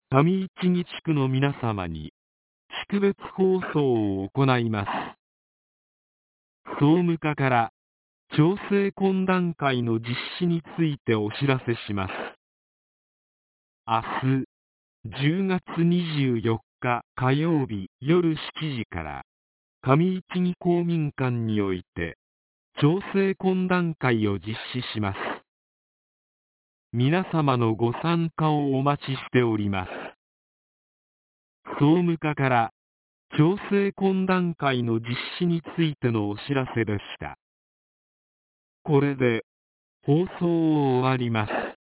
上市木地区の皆様に、地区別放送を行います。総務課から、調整懇談会の実施についてお知らせします。明日、10月24日火曜日夜7時から、上市木公民館において、調整懇談会を実施します。皆様のご参加をお待ちしております。総務課から、調整懇談会の実施についてのお知らせでした。これで、放送を終わります。